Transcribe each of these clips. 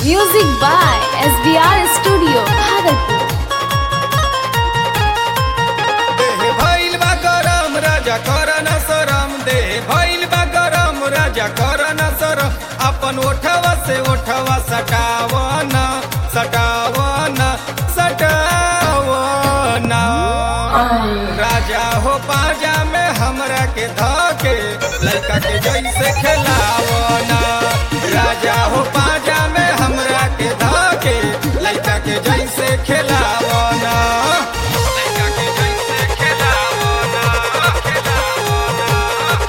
Music by SBR Studio, Bhagalpur. देह भइल बा गरम राजा कर न शरम, देह भइल बा गरम राजा कर न शरम, अपन ओठवा से ओठवा सटावना सटावना सटावना। राजा हो पाजा में हमरा के धके लड़का के जैसे खेलावना। राजा हो पाजा में हमरा के धके लड़का के जैसे खेलावना। लड़का के जैसे खेलावना खेलावना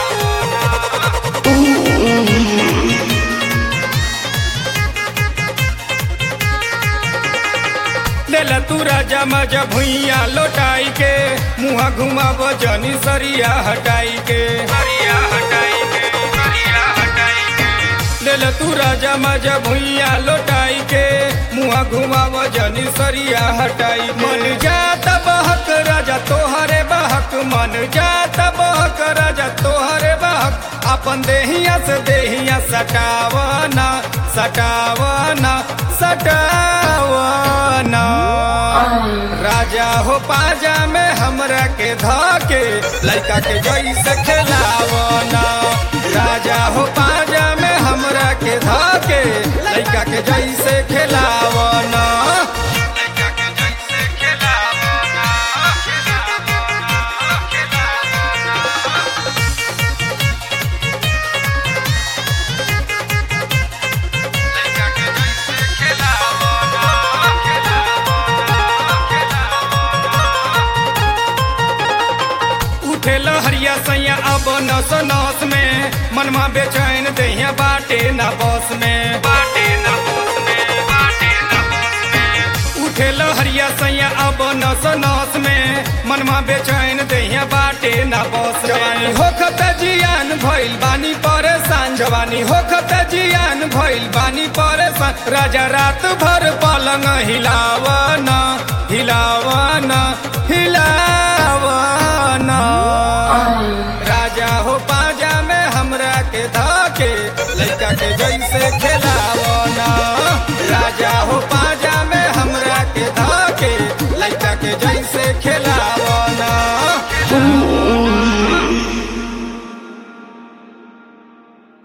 खेलावना। लेला तू राजा मजा भुइया लौटाई के, मुहा घुमाव जनी सरिया हटाई के, सरिया हटाई के, सरिया हटाई के। लेला तू राजा मजा भुइया लौटाई के, मुहा घुमाव जनी सरिया हटाई। मन जात बहक राजा तोहरे बहक, मन जात बहक राजा तोहरे बहक, अपन देहिया से देहिया सटावना सटावना सटावना। राजा हो पाजा में हमरा के धके लड़का के जैसे खेलावना। राजा हो पाजा में हमरा के धके लड़का के जैसे खेलावना। लड़का के जैसे खेलावना खेलावना खेलावना। लड़का के जैसे खेलावना खेलावना खेलावना। उठे लहरिया सैया अब नस नस में, मनमा बेचैन दहिया बाटे ना बस में, बाटे ना बस में, बाटे ना बस में। उठे लहरिया सैया अब नस नस में, मनमा बेचैन दहिया बाटे ना बस में। जवानी होखत जियान भइल बानी परेशान, जवानी होखत जियान भइल बानी परेशान। राजा रात भर पलंग हिलावना हिलावना हिलावना। राजा हो पाजा में हमरा के धके लड़का के जैसे खेलावना।